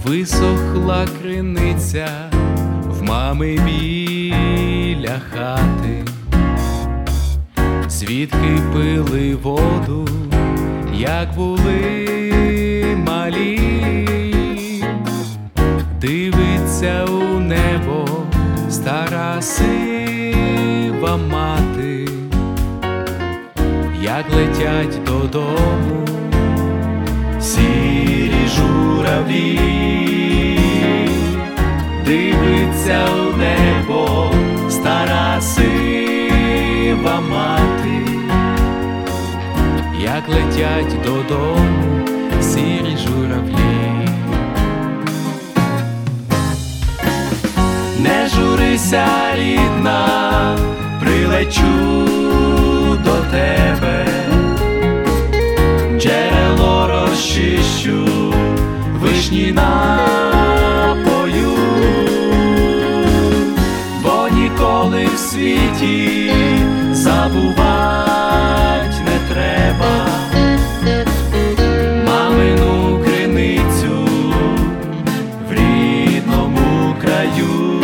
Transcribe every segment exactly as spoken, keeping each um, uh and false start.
Висохла криниця в мами біля хати, звідки пили воду, як були малі. Дивиться у небо стара сива мати, як летять додому сірі журавлі. Дивиться у небо стара сива мати, як летять додому сірі журавлі. Не журися, рідна, прилечу до тебе, джерело розчищу, вишні напою, бо ніколи в світі забувать не треба мамину криницю в рідному краю,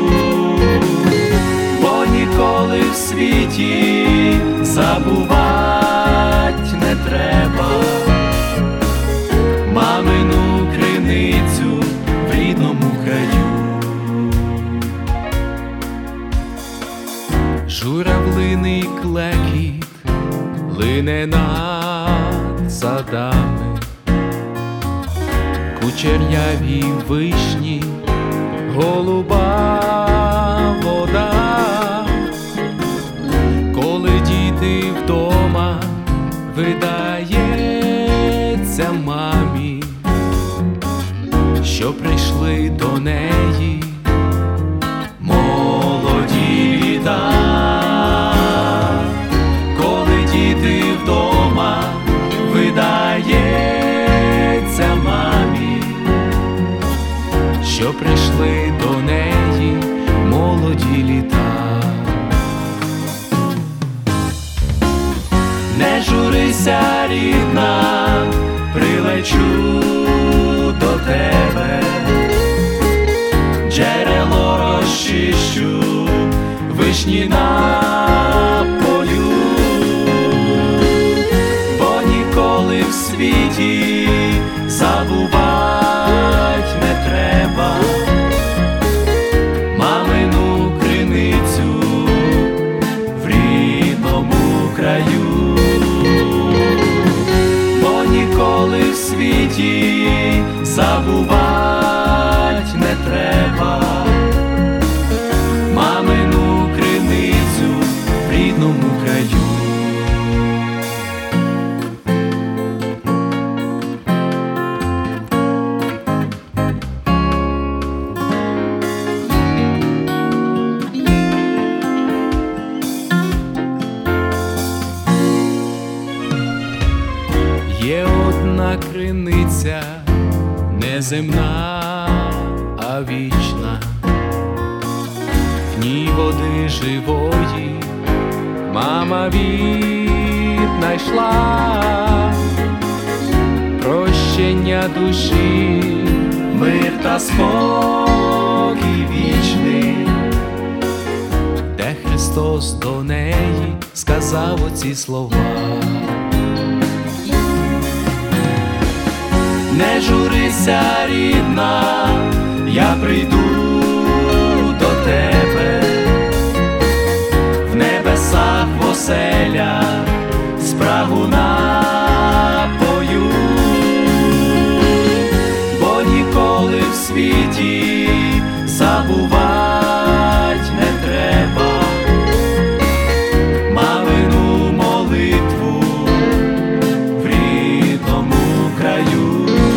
бо ніколи в світі забувать не треба мамину криницю в рідному краю. Журавлиний клекіт лине над садами, кучеряві вишні, голуба вода. Коли діти вдома, видається мамі, що прийшли до неї молоді літа. Коли діти вдома, видається мамі, що прийшли до неї молоді літа. Не журися, рідна, прилечу до тебе, джерело розчищу, вишні напою, бо ніколи в світі забувать не треба мамину криницю в рідному краю, бо ніколи в світі забувать не треба мамину криницю в рідному краю. Є одна криниця, неземна, а вічна, в ній води живої мама віднайшла, прощення душі, мир та спокій вічний, де Христос до неї сказав оці слова. Не журися, рідна, я прийду до тебе, в небесах в оселях спрагу напою, бо ніколи в світі забувать не треба мамину молитву в рідному краю.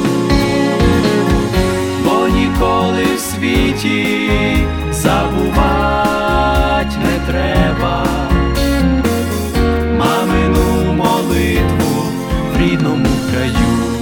Ніколи в світі забувать не треба мамину молитву в рідному краю.